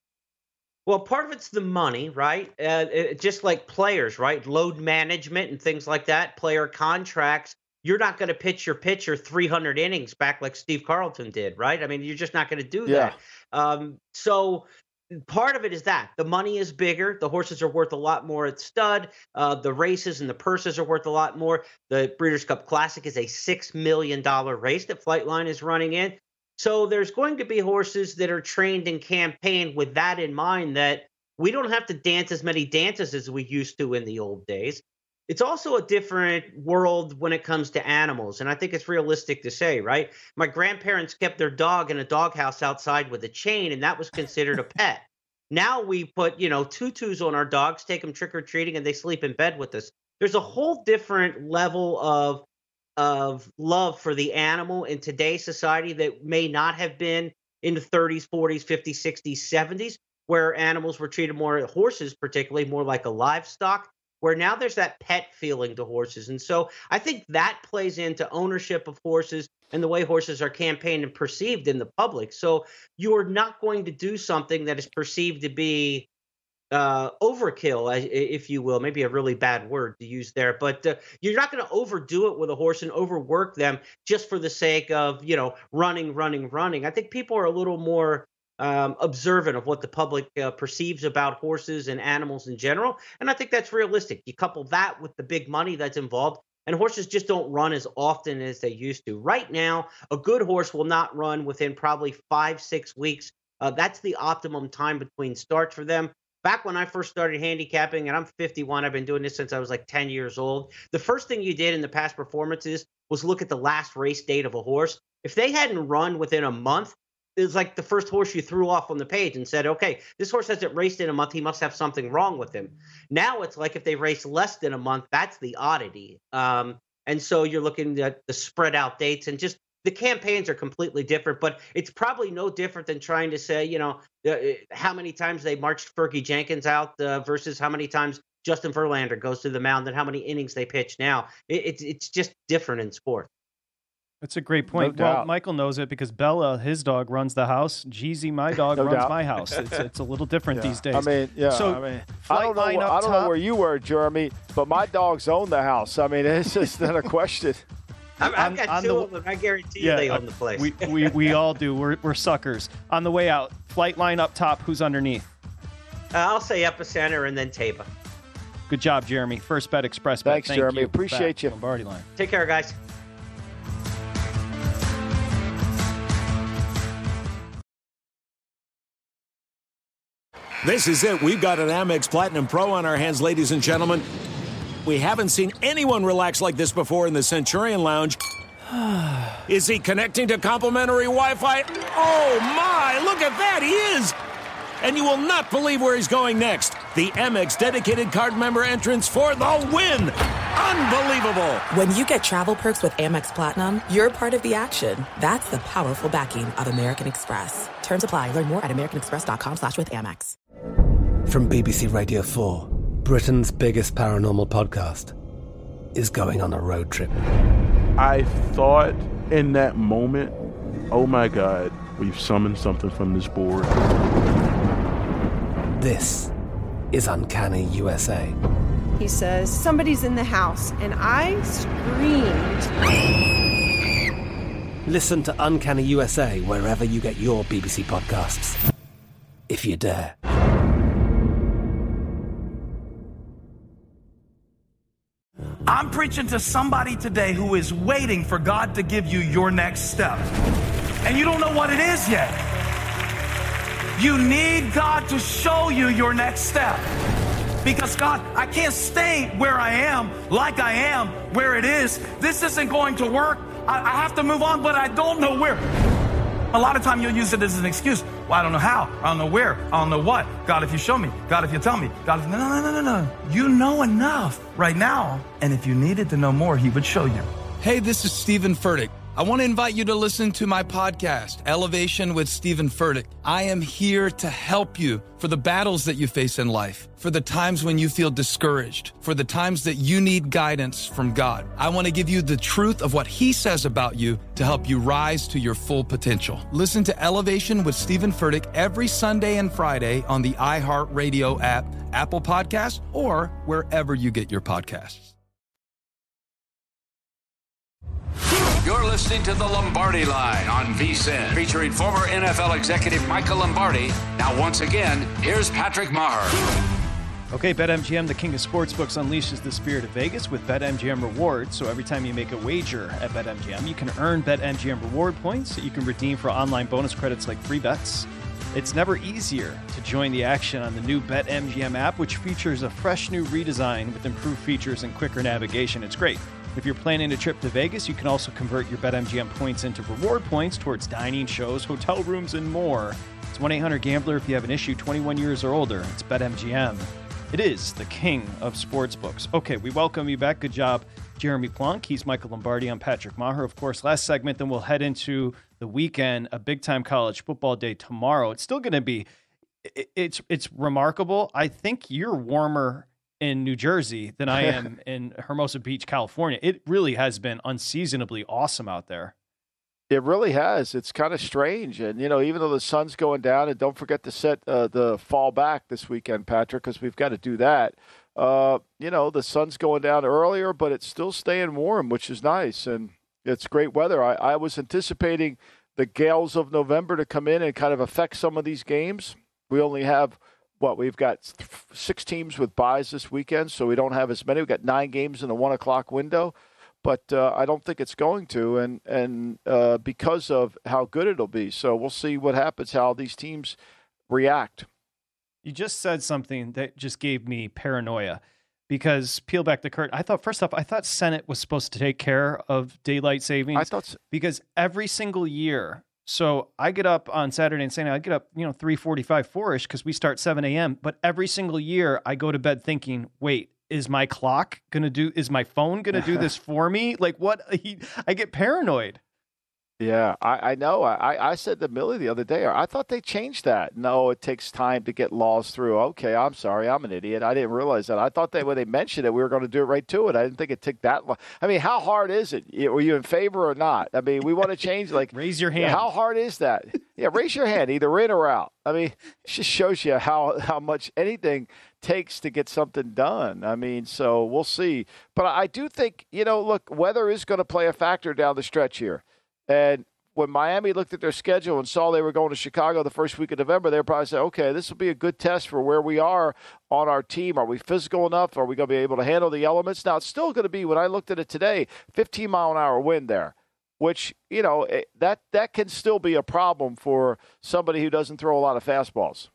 [SPEAKER 13] Well, part of it's the money, right? Uh, it, just like players, right? Load management and things like that. Player contracts you're not going to pitch your pitcher three hundred innings back like Steve Carlton did, right? I mean, you're just not going to do
[SPEAKER 10] Yeah.
[SPEAKER 13] that. Um, so part of it is that the money is bigger. The horses are worth a lot more at stud. Uh, the races and the purses are worth a lot more. The Breeders' Cup Classic is a six million dollars race that Flightline is running in. So there's going to be horses that are trained and campaigned with that in mind, that we don't have to dance as many dances as we used to in the old days. It's also a different world when it comes to animals. And I think it's realistic to say, right? My grandparents kept their dog in a doghouse outside with a chain, and that was considered a pet. Now we put, you know, tutus on our dogs, take them trick-or-treating, and they sleep in bed with us. There's a whole different level of, of love for the animal in today's society that may not have been in the thirties, forties, fifties, sixties, seventies, where animals were treated more, horses particularly, more like a livestock, where now there's that pet feeling to horses. And so I think that plays into ownership of horses and the way horses are campaigned and perceived in the public. So you are not going to do something that is perceived to be uh, overkill, if you will, maybe a really bad word to use there, but uh, you're not going to overdo it with a horse and overwork them just for the sake of, you know, running, running, running. I think people are a little more Um, observant of what the public uh, perceives about horses and animals in general. And I think that's realistic. You couple that with the big money that's involved, and horses just don't run as often as they used to. Right now, a good horse will not run within probably five, six weeks. Uh, that's the optimum time between starts for them. Back when I first started handicapping, and I'm fifty-one, I've been doing this since I was like ten years old. The first thing you did in the past performances was look at the last race date of a horse. If they hadn't run within a month, it was like the first horse you threw off on the page and said, okay, this horse hasn't raced in a month. He must have something wrong with him. Now it's like if they race less than a month, that's the oddity. Um, and so you're looking at the spread out dates, and just the campaigns are completely different. But it's probably no different than trying to say, you know, uh, how many times they marched Fergie Jenkins out uh, versus how many times Justin Verlander goes to the mound and how many innings they pitch now. It, it's, it's just different in sport.
[SPEAKER 8] That's a great point.
[SPEAKER 10] No
[SPEAKER 8] well,
[SPEAKER 10] doubt.
[SPEAKER 8] Michael knows it because Bella, his dog, runs the house. Jeezy, my dog,
[SPEAKER 10] No
[SPEAKER 8] runs
[SPEAKER 10] doubt.
[SPEAKER 8] my house. It's, it's a little different
[SPEAKER 10] Yeah.
[SPEAKER 8] these days.
[SPEAKER 10] I mean, yeah.
[SPEAKER 8] So,
[SPEAKER 10] I mean, I don't know.
[SPEAKER 8] Flightline
[SPEAKER 10] where-
[SPEAKER 8] up
[SPEAKER 10] I don't
[SPEAKER 8] top.
[SPEAKER 10] know where you were, Jeremy, but my dogs own the house. I mean, it's just not a question.
[SPEAKER 13] I've, I've
[SPEAKER 8] On-
[SPEAKER 13] got
[SPEAKER 8] on
[SPEAKER 13] two
[SPEAKER 8] the-
[SPEAKER 13] of them. I guarantee you
[SPEAKER 8] Yeah,
[SPEAKER 13] they
[SPEAKER 8] uh,
[SPEAKER 13] own the place.
[SPEAKER 8] We, we, we all do. We're, we're suckers. On the way out, Flightline up top. Who's underneath?
[SPEAKER 13] Uh, I'll say Epicenter and then Taba.
[SPEAKER 8] Good job, Jeremy. First Bet Express Bet.
[SPEAKER 10] Thanks,
[SPEAKER 8] Thank
[SPEAKER 10] Jeremy.
[SPEAKER 8] you.
[SPEAKER 10] Appreciate
[SPEAKER 8] Back,
[SPEAKER 10] you.
[SPEAKER 8] Lombardi Line.
[SPEAKER 13] Take care, guys.
[SPEAKER 14] This is it. We've got an Amex Platinum Pro on our hands, ladies and gentlemen. We haven't seen anyone relax like this before in the Centurion Lounge. Is he connecting to complimentary Wi-Fi? Oh, my. Look at that. He is. And you will not believe where he's going next. The Amex dedicated card member entrance for the win. Unbelievable.
[SPEAKER 1] When you get travel perks with Amex Platinum, you're part of the action. That's the powerful backing of American Express. Terms apply. Learn more at americanexpress.com slash with Amex.
[SPEAKER 3] From B B C Radio four, Britain's biggest paranormal podcast is going on a road trip.
[SPEAKER 4] I thought in that moment, oh my God, we've summoned something from this board.
[SPEAKER 3] This is Uncanny U S A.
[SPEAKER 5] He says, somebody's in the house, and I screamed.
[SPEAKER 3] Listen to Uncanny U S A wherever you get your B B C podcasts, if you dare.
[SPEAKER 11] I'm preaching to somebody today who is waiting for God to give you your next step. And you don't know what it is yet. You need God to show you your next step. Because God, I can't stay where I am, like I am, where it is. This isn't going to work. I, I have to move on, but I don't know where. A lot of time you'll use it as an excuse. Well, I don't know how. I don't know where. I don't know what. God, if you show me. God, if you tell me. God, if... No, no, no, no, no. You know enough right now. And if you needed to know more, he would show you.
[SPEAKER 12] Hey, this is Stephen Furtick. I want to invite you to listen to my podcast, Elevation with Stephen Furtick. I am here to help you for the battles that you face in life, for the times when you feel discouraged, for the times that you need guidance from God. I want to give you the truth of what he says about you to help you rise to your full potential. Listen to Elevation with Stephen Furtick every Sunday and Friday on the iHeartRadio app, Apple Podcasts, or wherever you get your podcasts.
[SPEAKER 7] You're listening to The Lombardi Line on V S I N, featuring former N F L executive Michael Lombardi. Now, once again, here's Patrick Maher.
[SPEAKER 8] Okay, BetMGM, the king of sportsbooks, unleashes the spirit of Vegas with BetMGM Rewards. So every time you make a wager at BetMGM, you can earn BetMGM reward points that you can redeem for online bonus credits like free bets. It's never easier to join the action on the new BetMGM app, which features a fresh new redesign with improved features and quicker navigation. It's great. If you're planning a trip to Vegas, you can also convert your BetMGM points into reward points towards dining, shows, hotel rooms, and more. It's one eight hundred gambler if you have an issue, twenty-one years or older. It's BetMGM. It is the king of sportsbooks. Okay, we welcome you back. Good job, Jeremy Plunk. He's Michael Lombardi. I'm Patrick Maher. Of course, last segment, then we'll head into the weekend, a big-time college football day tomorrow. It's still going to be, it's it's remarkable. I think you're warmer in New Jersey than I am in Hermosa Beach, California. It really has been unseasonably awesome out there.
[SPEAKER 10] It really has. It's kind of strange. And, you know, even though the sun's going down, and don't forget to set uh, the fall back this weekend, Patrick, because we've got to do that. Uh, you know, the sun's going down earlier, but it's still staying warm, which is nice. And it's great weather. I, I was anticipating the gales of November to come in and kind of affect some of these games. We only have, what, we've got six teams with byes this weekend, so we don't have as many. We've got nine games in the one o'clock window. But uh, I don't think it's going to, and and uh, because of how good it'll be. So we'll see what happens, how these teams react.
[SPEAKER 8] You just said something that just gave me paranoia, because peel back the curtain. I thought, first off, I thought Senate was supposed to take care of daylight savings.
[SPEAKER 10] I thought so.
[SPEAKER 8] Because every single year, so I get up on Saturday and Sunday, I get up, you know, three forty-five, four-ish, because we start seven a.m. But every single year I go to bed thinking, wait, is my clock going to do, is my phone going to do this for me? Like what? I get paranoid.
[SPEAKER 10] Yeah, I, I know. I, I said to Millie the other day, I thought they changed that. No, it takes time to get laws through. Okay, I'm sorry. I'm an idiot. I didn't realize that. I thought that when they mentioned it, we were going to do it right to it. I didn't think it took that long. I mean, how hard is it? Were you in favor or not? I mean, we want to change, like.
[SPEAKER 8] Raise your hand.
[SPEAKER 10] How hard is that? Yeah, raise your hand, either in or out. I mean, it just shows you how, how much anything takes to get something done. I mean, so we'll see. But I do think, you know, look, weather is going to play a factor down the stretch here. And when Miami looked at their schedule and saw they were going to Chicago the first week of November, they probably said, okay, this will be a good test for where we are on our team. Are we physical enough? Are we going to be able to handle the elements? Now, it's still going to be, when I looked at it today, fifteen mile an hour wind there, which, you know, that, that can still be a problem for somebody who doesn't throw a lot of fastballs.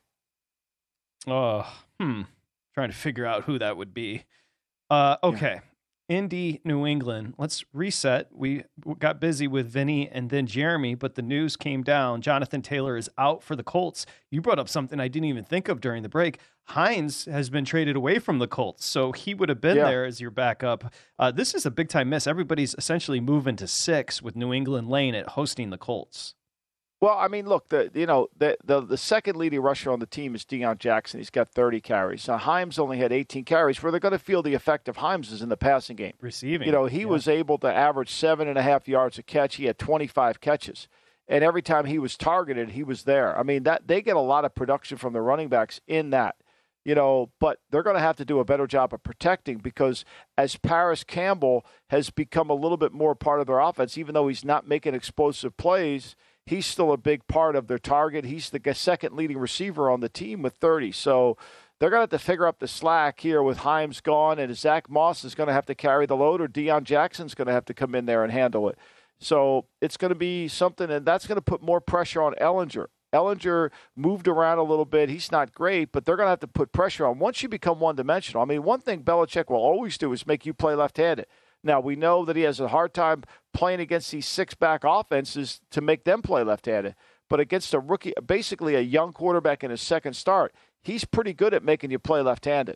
[SPEAKER 8] Oh, hmm. Trying to figure out who that would be. Uh, okay. Yeah. Indy, New England. Let's reset. We got busy with Vinny and then Jeremy, but the news came down. Jonathan Taylor is out for the Colts. You brought up something I didn't even think of during the break. Hines has been traded away from the Colts, so he would have been yeah. there as your backup. Uh, this is a big-time miss. Everybody's essentially moving to six with New England laying it, hosting the Colts.
[SPEAKER 10] Well, I mean, look, the you know the, the the second leading rusher on the team is Deion Jackson. He's got thirty carries. Now, Himes only had eighteen carries. Where they're going to feel the effect of Himes is in the passing game.
[SPEAKER 8] Receiving.
[SPEAKER 10] You know, he yeah. was able to average seven and a half yards a catch. He had twenty-five catches. And every time he was targeted, he was there. I mean, that they get a lot of production from the running backs in that. You know, but they're going to have to do a better job of protecting, because as Paris Campbell has become a little bit more part of their offense, even though he's not making explosive plays, he's still a big part of their target. He's the second leading receiver on the team with thirty. So they're going to have to figure up the slack here with Himes gone, and Zach Moss is going to have to carry the load, or Deion Jackson's going to have to come in there and handle it. So it's going to be something, and that's going to put more pressure on Ellinger. Ellinger moved around a little bit. He's not great, but they're going to have to put pressure on. Once you become one-dimensional, I mean, one thing Belichick will always do is make you play left-handed. Now, we know that he has a hard time playing against these six-back offenses to make them play left-handed. But against a rookie, basically a young quarterback in his second start, he's pretty good at making you play left-handed.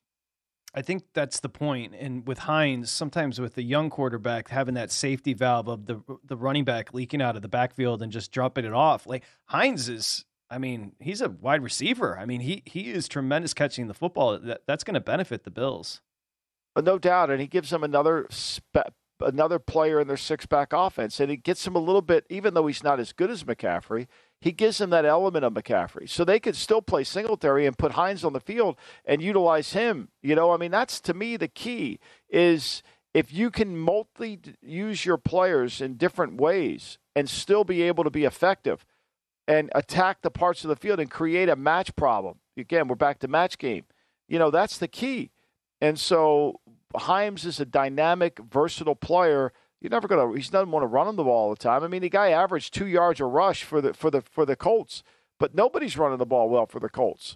[SPEAKER 8] I think that's the point. And with Hines, sometimes with the young quarterback, having that safety valve of the the running back leaking out of the backfield and just dropping it off. Like Hines is, I mean, he's a wide receiver. I mean, he he is tremendous catching the football. That, that's going to benefit the Bills.
[SPEAKER 10] No doubt, and he gives them another spe- another player in their six-back offense, and he gets him a little bit, even though he's not as good as McCaffrey, he gives him that element of McCaffrey. So they could still play Singletary and put Hines on the field and utilize him. You know, I mean, that's, to me, the key is if you can multi use your players in different ways and still be able to be effective and attack the parts of the field and create a match problem. Again, we're back to match game. You know, that's the key. And so Hyams is a dynamic, versatile player. You're never gonna. He doesn't want to run on the ball all the time. I mean, the guy averaged two yards a rush for the for the for the Colts, but nobody's running the ball well for the Colts.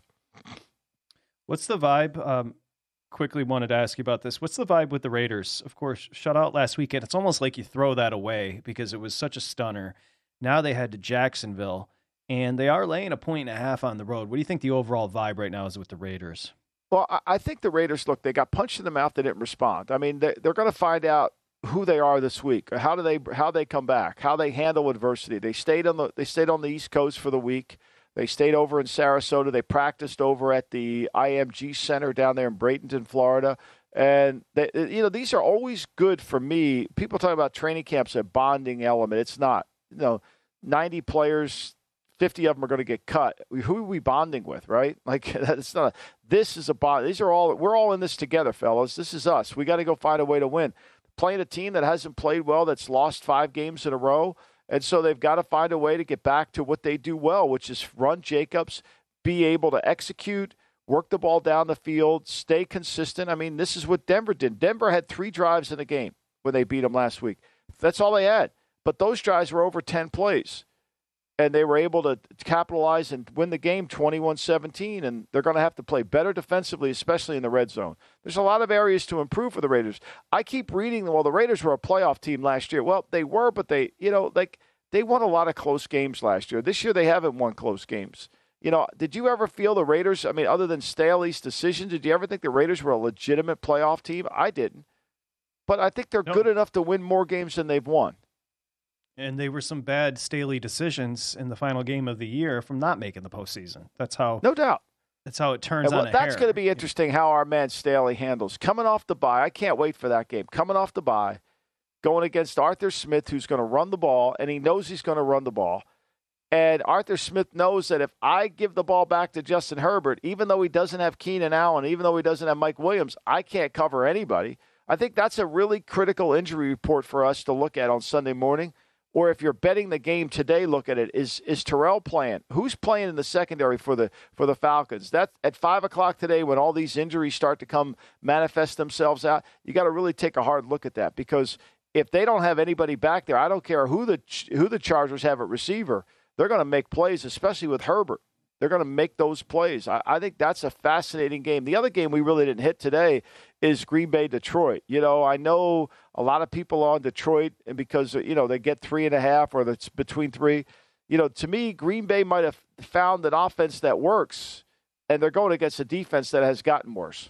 [SPEAKER 8] What's the vibe? Um, quickly wanted to ask you about this. What's the vibe with the Raiders? Of course, shut out last weekend. It's almost like you throw that away because it was such a stunner. Now they head to Jacksonville, and they are laying a point and a half on the road. What do you think the overall vibe right now is with the Raiders?
[SPEAKER 10] Well, I think the Raiders, look, they got punched in the mouth. They didn't respond. I mean, they're going to find out who they are this week. How do they how they come back? How they handle adversity? They stayed on the they stayed on the East Coast for the week. They stayed over in Sarasota. They practiced over at the I M G Center down there in Bradenton, Florida. And they, you know, these are always good for me. People talk about training camps a bonding element. It's not. You know, ninety players. fifty of them are going to get cut. Who are we bonding with, right? Like, it's not. A, this is a bond. These are all. We're all in this together, fellas. This is us. We got to go find a way to win. Playing a team that hasn't played well, that's lost five games in a row, and so they've got to find a way to get back to what they do well, which is run Jacobs, be able to execute, work the ball down the field, stay consistent. I mean, this is what Denver did. Denver had three drives in the game when they beat them last week. That's all they had. But those drives were over ten plays. And they were able to capitalize and win the game twenty-one seventeen, and they're going to have to play better defensively, especially in the red zone. There's a lot of areas to improve for the Raiders. I keep reading, well, the Raiders were a playoff team last year. Well, they were, but they, you know, like they won a lot of close games last year. This year they haven't won close games. You know, did you ever feel the Raiders, I mean, other than Staley's decision, did you ever think the Raiders were a legitimate playoff team? I didn't. But I think they're no. good enough to win more games than they've won.
[SPEAKER 8] And they were some bad Staley decisions in the final game of the year from not making the postseason. That's how,
[SPEAKER 10] no doubt.
[SPEAKER 8] That's how it turns
[SPEAKER 10] well,
[SPEAKER 8] on a
[SPEAKER 10] That's
[SPEAKER 8] hair.
[SPEAKER 10] going to be interesting how our man Staley handles coming off the bye. I can't wait for that game. Coming off the bye, going against Arthur Smith, who's going to run the ball, and he knows he's going to run the ball. And Arthur Smith knows that if I give the ball back to Justin Herbert, even though he doesn't have Keenan Allen, even though he doesn't have Mike Williams, I can't cover anybody. I think that's a really critical injury report for us to look at on Sunday morning. Or if you're betting the game today, look at it. Is is Terrell playing? Who's playing in the secondary for the for the Falcons? That at five o'clock today, when all these injuries start to come manifest themselves out, you got to really take a hard look at that, because if they don't have anybody back there, I don't care who the who the Chargers have at receiver, they're going to make plays, especially with Herbert. They're going to make those plays. I, I think that's a fascinating game. The other game we really didn't hit today is Green Bay, Detroit. You know, I know a lot of people on Detroit, and because, you know, they get three and a half or it's between three. You know, to me, Green Bay might have found an offense that works, and they're going against a defense that has gotten worse.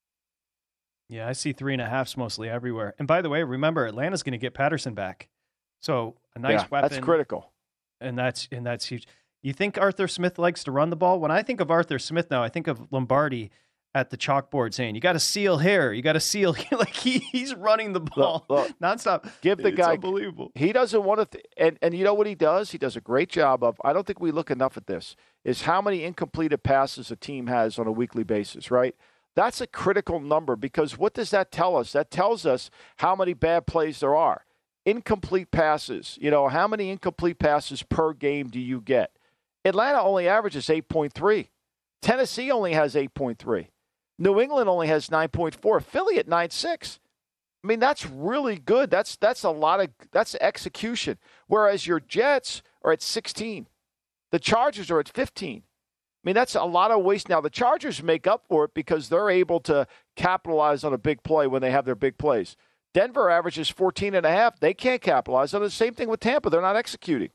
[SPEAKER 8] Yeah, I see three and a halves mostly everywhere. And by the way, remember, Atlanta's going to get Patterson back. So a nice
[SPEAKER 10] yeah,
[SPEAKER 8] weapon.
[SPEAKER 10] That's critical.
[SPEAKER 8] And that's and that's huge. You think Arthur Smith likes to run the ball? When I think of Arthur Smith now, I think of Lombardi at the chalkboard saying, you got to seal here. You got to seal here. Like he, he's running the ball look, look, nonstop.
[SPEAKER 10] Give the
[SPEAKER 8] it's
[SPEAKER 10] guy,
[SPEAKER 8] unbelievable.
[SPEAKER 10] He doesn't want to, th- and, and you know what he does? He does a great job of, I don't think we look enough at this, is how many incompleted passes a team has on a weekly basis, right? That's a critical number, because what does that tell us? That tells us how many bad plays there are. Incomplete passes. You know, how many incomplete passes per game do you get? Atlanta only averages eight point three. Tennessee only has eight point three. New England only has nine point four. Philly at nine point six. I mean, that's really good. That's that's a lot of that's execution. Whereas your Jets are at sixteen. The Chargers are at fifteen. I mean, that's a lot of waste. Now, the Chargers make up for it because they're able to capitalize on a big play when they have their big plays. Denver averages fourteen and a half. They can't capitalize on it. The same thing with Tampa. They're not executing.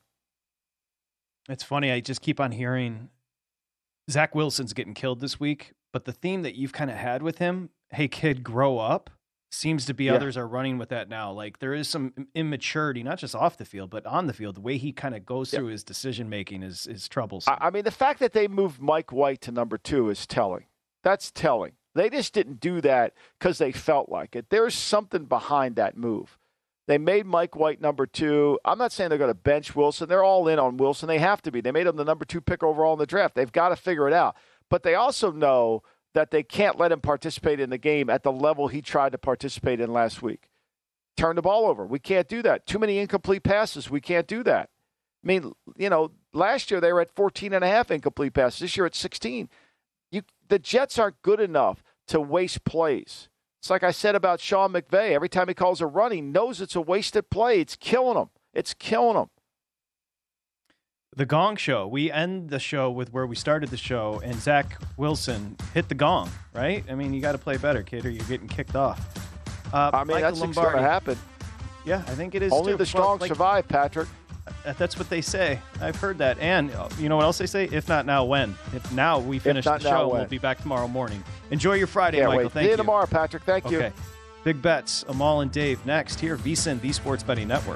[SPEAKER 8] It's funny. I just keep on hearing Zach Wilson's getting killed this week, but the theme that you've kind of had with him, hey, kid, grow up, seems to be yeah. others are running with that now. Like there is some immaturity, not just off the field, but on the field. The way he kind of goes yeah. through his decision-making is, is troublesome.
[SPEAKER 10] I mean, the fact that they moved Mike White to number two is telling. That's telling. They just didn't do that because they felt like it. There's something behind that move. They made Mike White number two. I'm not saying they're going to bench Wilson. They're all in on Wilson. They have to be. They made him the number two pick overall in the draft. They've got to figure it out. But they also know that they can't let him participate in the game at the level he tried to participate in last week. turn the ball over. We can't do that. Too many incomplete passes. We can't do that. I mean, you know, last year they were at fourteen and a half incomplete passes. This year it's sixteen. You, the Jets aren't good enough to waste plays. It's like I said about Sean McVay. Every time he calls a run, he knows it's a wasted play. It's killing him. It's killing him.
[SPEAKER 8] The Gong Show. We end the show with where we started the show, and Zach Wilson hit the gong, right? I mean, you got to play better, kid, or you're getting kicked off. Uh,
[SPEAKER 10] I mean,
[SPEAKER 8] Michael
[SPEAKER 10] that's what's going to happen.
[SPEAKER 8] Yeah, I think it is
[SPEAKER 10] Only
[SPEAKER 8] too.
[SPEAKER 10] the strong
[SPEAKER 8] well, like,
[SPEAKER 10] survive, Patrick.
[SPEAKER 8] That's what they say. I've heard that. And uh, you know what else they say? If not now, when? If now we finish the show, we'll be back tomorrow morning. Enjoy your Friday,
[SPEAKER 10] Can't
[SPEAKER 8] Michael.
[SPEAKER 10] Wait.
[SPEAKER 8] Thank
[SPEAKER 10] See
[SPEAKER 8] you.
[SPEAKER 10] you tomorrow, Patrick. Thank
[SPEAKER 8] okay.
[SPEAKER 10] you.
[SPEAKER 8] Big Bets, Amal and Dave next here, VSiN, the Sports Betting Network.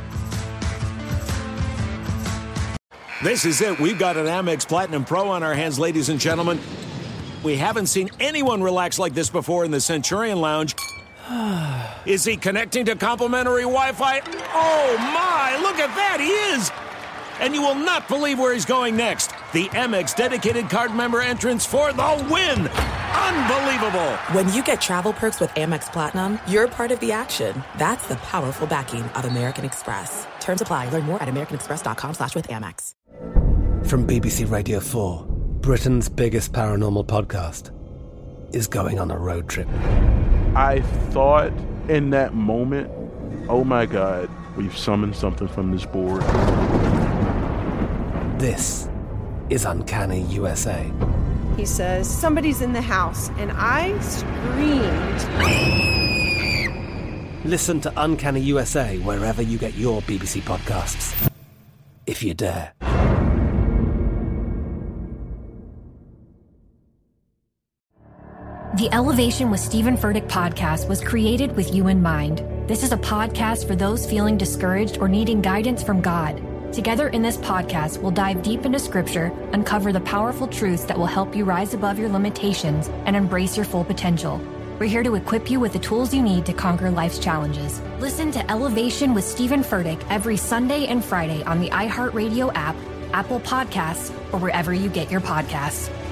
[SPEAKER 14] This is it. We've got an Amex Platinum Pro on our hands, ladies and gentlemen. We haven't seen anyone relax like this before in the Centurion Lounge. Is he connecting to complimentary Wi-Fi? Oh, my. Look at that. He is. And you will not believe where he's going next. The Amex dedicated card member entrance for the win. Unbelievable.
[SPEAKER 1] When you get travel perks with Amex Platinum, you're part of the action. That's the powerful backing of American Express. Terms apply. Learn more at americanexpress.com slash with Amex.
[SPEAKER 3] From B B C Radio four, Britain's biggest paranormal podcast is going on a road trip.
[SPEAKER 4] I thought in that moment, oh my God, we've summoned something from this board.
[SPEAKER 3] This is Uncanny U S A.
[SPEAKER 5] He says, somebody's in the house, and I screamed.
[SPEAKER 3] Listen to Uncanny U S A wherever you get your B B C podcasts, if you dare.
[SPEAKER 6] The Elevation with Stephen Furtick podcast was created with you in mind. This is a podcast for those feeling discouraged or needing guidance from God. Together in this podcast, we'll dive deep into Scripture, uncover the powerful truths that will help you rise above your limitations and embrace your full potential. We're here to equip you with the tools you need to conquer life's challenges. Listen to Elevation with Stephen Furtick every Sunday and Friday on the iHeartRadio app, Apple Podcasts, or wherever you get your podcasts.